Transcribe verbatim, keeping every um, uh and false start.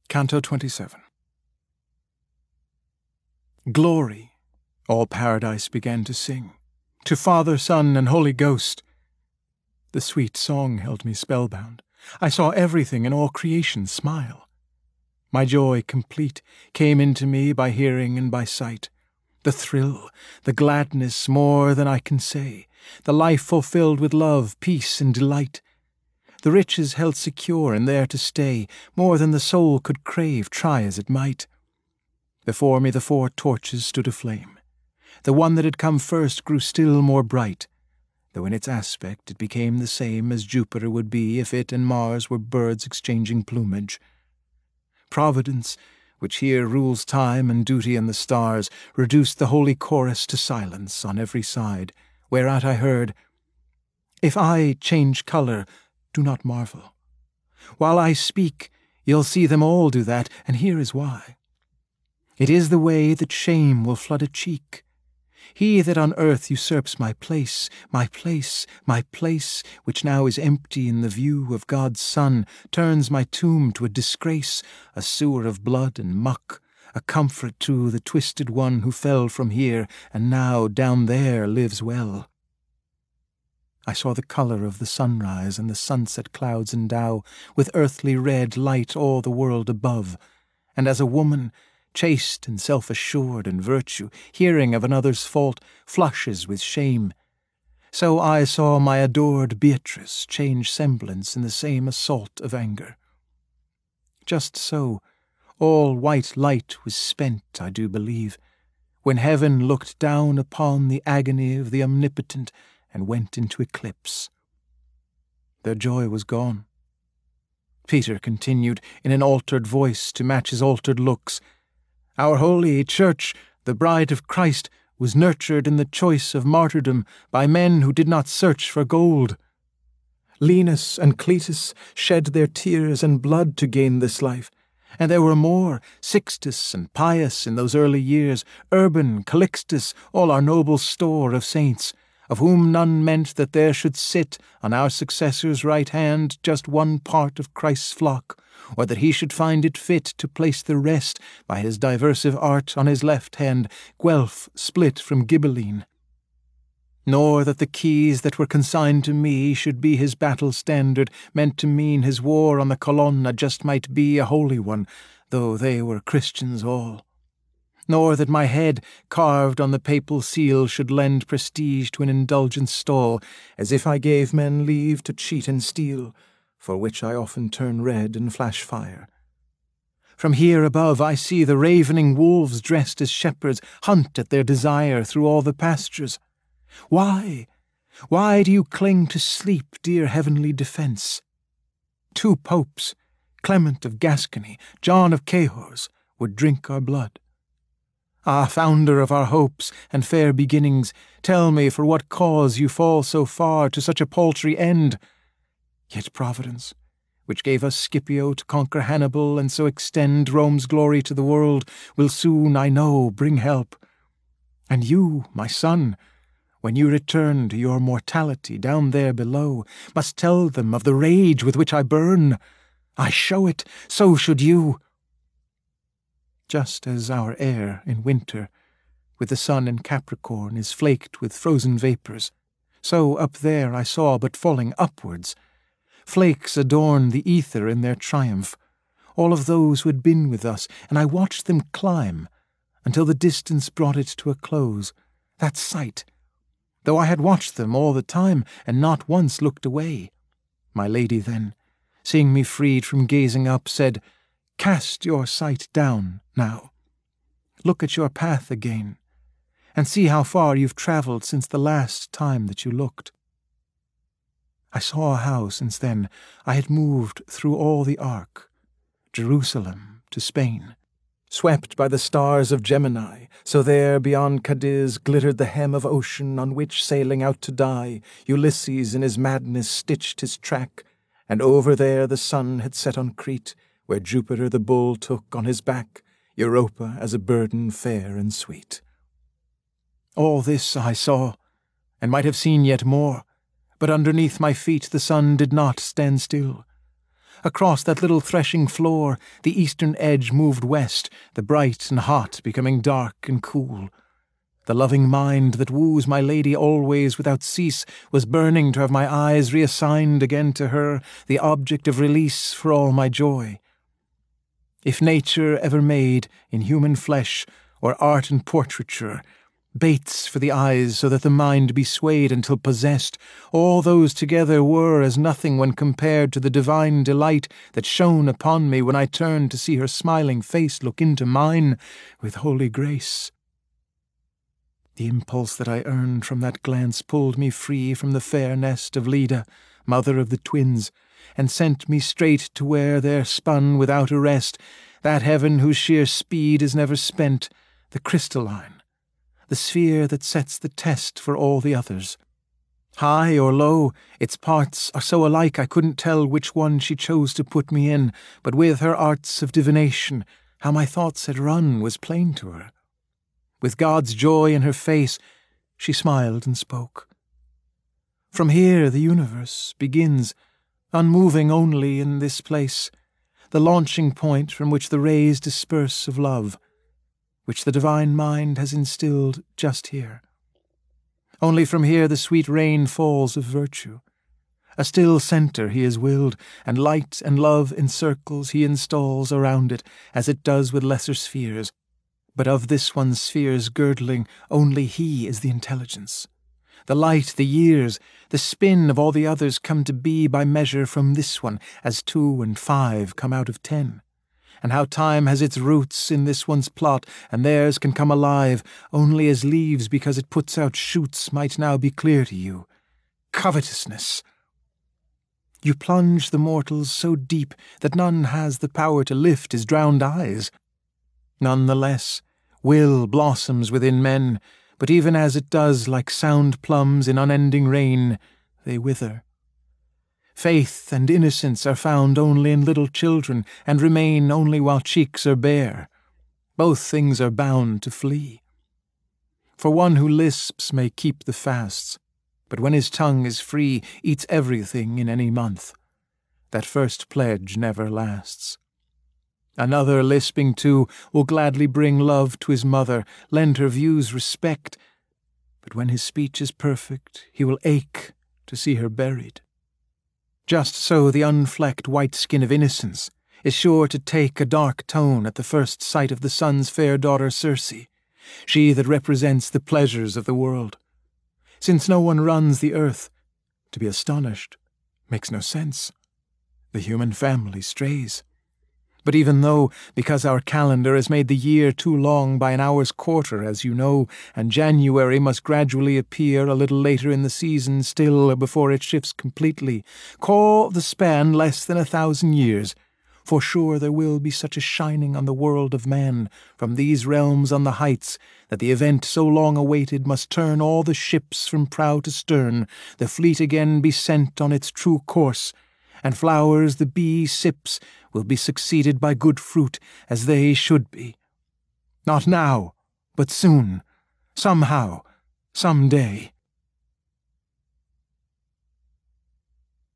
Canto twenty-seven. Glory, all paradise began to sing, to Father, Son, and Holy Ghost. The sweet song held me spellbound. I saw everything in all creation smile. My joy complete came into me by hearing and by sight. The thrill, the gladness more than I can say, the life fulfilled with love, peace, and delight. The riches held secure and there to stay, more than the soul could crave, try as it might. Before me the four torches stood aflame. The one that had come first grew still more bright, though in its aspect it became the same as Jupiter would be if it and Mars were birds exchanging plumage. Providence, which here rules time and duty and the stars, reduced the holy chorus to silence on every side, whereat I heard, "If I change colour, do not marvel. While I speak, you'll see them all do that, and here is why. It is the way that shame will flood a cheek. He that on earth usurps my place, my place, my place, which now is empty in the view of God's Son, turns my tomb to a disgrace, a sewer of blood and muck, a comfort to the twisted one who fell from here, and now down there lives well." I saw the colour of the sunrise and the sunset clouds endow with earthly red light all the world above, and as a woman, chaste and self-assured in virtue, hearing of another's fault, flushes with shame, so I saw my adored Beatrice change semblance in the same assault of anger. Just so, all white light was spent, I do believe, when heaven looked down upon the agony of the Omnipotent and went into eclipse. Their joy was gone. Peter continued in an altered voice to match his altered looks, "Our holy Church, the bride of Christ, was nurtured in the choice of martyrdom by men who did not search for gold. Linus and Cletus shed their tears and blood to gain this life, and there were more, Sixtus and Pius in those early years, Urban, Calixtus, all our noble store of saints, of whom none meant that there should sit on our successor's right hand just one part of Christ's flock, or that he should find it fit to place the rest by his diversive art on his left hand, Guelph split from Ghibelline. Nor that the keys that were consigned to me should be his battle standard, meant to mean his war on the Colonna just might be a holy one, though they were Christians all. Nor that my head, carved on the papal seal, should lend prestige to an indulgent stall, as if I gave men leave to cheat and steal, for which I often turn red and flash fire. From here above I see the ravening wolves dressed as shepherds hunt at their desire through all the pastures. Why, why do you cling to sleep, dear heavenly defence? Two popes, Clement of Gascony, John of Cahors, would drink our blood. Ah, founder of our hopes and fair beginnings, tell me for what cause you fall so far to such a paltry end. Yet Providence, which gave us Scipio to conquer Hannibal and so extend Rome's glory to the world, will soon, I know, bring help. And you, my son, when you return to your mortality down there below, must tell them of the rage with which I burn. I show it, so should you. Just as our air in winter, with the sun in Capricorn, is flaked with frozen vapours, so up there I saw but falling upwards. Flakes adorn the ether in their triumph, all of those who had been with us, and I watched them climb, until the distance brought it to a close, that sight, though I had watched them all the time, and not once looked away. My lady then, seeing me freed from gazing up, said, "Cast your sight down, now. Look at your path again, and see how far you've travelled since the last time that you looked." I saw how, since then, I had moved through all the arc, Jerusalem to Spain, swept by the stars of Gemini, so there beyond Cadiz glittered the hem of ocean on which, sailing out to die, Ulysses in his madness stitched his track, and over there the sun had set on Crete, where Jupiter the bull took on his back Europa as a burden fair and sweet. All this I saw, and might have seen yet more, but underneath my feet the sun did not stand still. Across that little threshing floor, the eastern edge moved west, the bright and hot becoming dark and cool. The loving mind that woos my lady always without cease was burning to have my eyes reassigned again to her, the object of release for all my joy. If nature ever made, in human flesh, or art and portraiture, baits for the eyes so that the mind be swayed until possessed, all those together were as nothing when compared to the divine delight that shone upon me when I turned to see her smiling face look into mine with holy grace. The impulse that I earned from that glance pulled me free from the fair nest of Leda, mother of the twins, and sent me straight to where there spun without arrest that heaven whose sheer speed is never spent, the crystalline, the sphere that sets the test for all the others. High or low, its parts are so alike I couldn't tell which one she chose to put me in, but with her arts of divination, how my thoughts had run was plain to her. With God's joy in her face, she smiled and spoke. From here the universe begins, unmoving only in this place, the launching point from which the rays disperse of love, which the divine mind has instilled just here. Only from here the sweet rain falls of virtue. A still centre he has willed, and light and love in circles he installs around it, as it does with lesser spheres. But of this one sphere's girdling, only he is the intelligence. The light, the years, the spin of all the others come to be by measure from this one, as two and five come out of ten. And how time has its roots in this one's plot, and theirs can come alive, only as leaves because it puts out shoots, might now be clear to you. Covetousness. You plunge the mortals so deep that none has the power to lift his drowned eyes. None the less, will blossoms within men, but even as it does, like sound plums in unending rain, they wither. Faith and innocence are found only in little children, and remain only while cheeks are bare. Both things are bound to flee. For one who lisps may keep the fasts, but when his tongue is free, eats everything in any month. That first pledge never lasts. Another, lisping too, will gladly bring love to his mother, lend her views respect, but when his speech is perfect, he will ache to see her buried. Just so the unflecked white skin of innocence is sure to take a dark tone at the first sight of the sun's fair daughter Circe, she that represents the pleasures of the world. Since no one runs the earth, to be astonished makes no sense. The human family strays. But even though, because our calendar has made the year too long by an hour's quarter, as you know, and January must gradually appear a little later in the season still before it shifts completely, call the span less than a thousand years, for sure there will be such a shining on the world of man from these realms on the heights that the event so long awaited must turn all the ships from prow to stern, the fleet again be sent on its true course, and flowers the bee sips will be succeeded by good fruit, as they should be. Not now, but soon, somehow, some day.